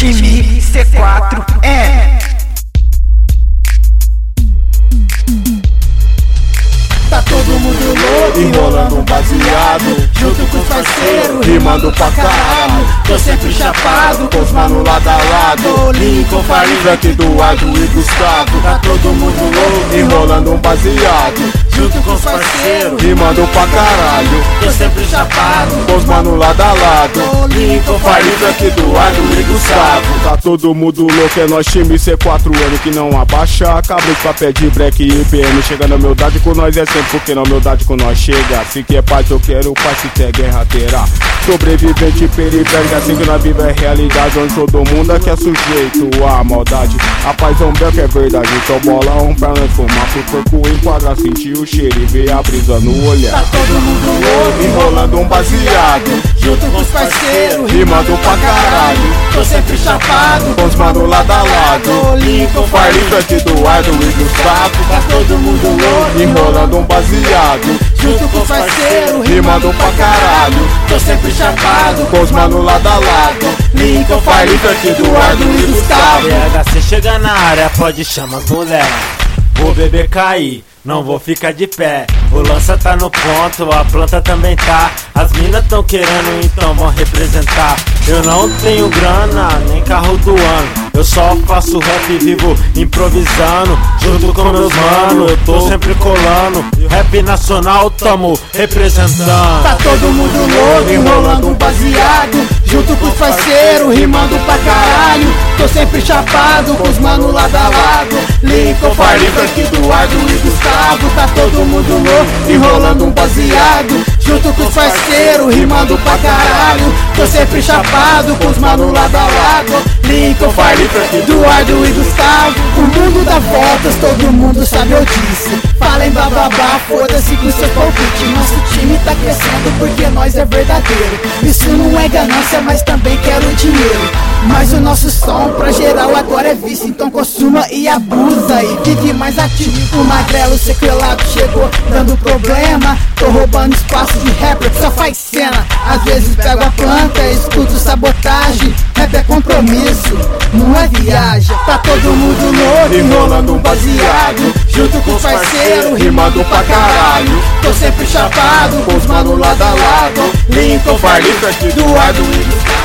Time C4 é. Tá todo mundo louco, enrolando um baseado, junto com os parceiros, rimando pra caralho. Tô sempre chapado, com os mano lado a lado, Lincoln, Farinha, Eduardo e Gustavo. Tá todo mundo louco, enrolando um baseado, junto com os parceiros, rimando pra caralho. Tô sempre chapado, com os mano lado a lado, Lincoln, Farinha, Eduardo e Gustavo. Tá todo mundo louco, é nós time C4N que não abaixa. Acabei com papel de break e IPM. Chega na humildade com nós é sempre porque na humildade com nós chega. Se quer paz eu quero paz, se quer guerra terá. Sobrevivente periférica, assim que na vida é realidade, onde todo mundo aqui é sujeito à maldade. A paz é um bel que é verdade, então bola pra nós fumar, pro corpo enquadrar, sentir o cheiro e ver a brisa no olhar. Tá todo mundo louco, enrolando um baseado, junto com os parceiros, rimando pra caralho. Tô sempre chapado, com os mano lado a lado, Lincoln, Farinha, Eduardo e Gustavo. Tá todo mundo louco, enrolando um baseado, junto com os parceiros, rimando pra caralho. Tô sempre chapado, com os mano lado a lado, Lincoln, Farinha, Eduardo e Gustavo. Cê chega na área, pode chamar as mulher. Vou beber cair, não vou ficar de pé. O lança tá no ponto, a planta também tá. As minas tão querendo, então vão representar. Eu não tenho grana, nem carro do ano. Eu só faço rap e vivo improvisando. Junto com meus mano, eu tô sempre colando. Rap nacional, tamo representando. Tá todo mundo louco, enrolando um baseado, junto com os parceiros, rimando pra caralho. Tô sempre chapado, com os mano lado a lado, Lincoln, Farinha, Eduardo e Gustavo. Tá todo mundo louco, enrolando um baseado, junto com os parceiros, rimando pra caralho. Tô sempre chapado, com os mano lado a lado, Lincoln, Farinha, Eduardo e Gustavo. O mundo dá voltas, todo mundo sabe, eu disse. Falem bababá, foda-se com seu palpite. Nosso time tá crescendo porque nós é verdadeiro. Isso não é ganância, mas também quero dinheiro. Mas o nosso som pra geral agora é vício, então consuma e abusa e vive mais ativo. O magrelo sequelado chegou dando problema. Tô roubando espaço de rapper que só faz cena. Às vezes pego a planta, escuto sabotagem. Rap é compromisso, não é viagem. Tá todo mundo louco, enrolando um baseado, junto com os parceiros, rimando pra caralho. Tô sempre chapado, com os mano lado a lado, Lincoln, Farinha, Eduardo e Gustavo.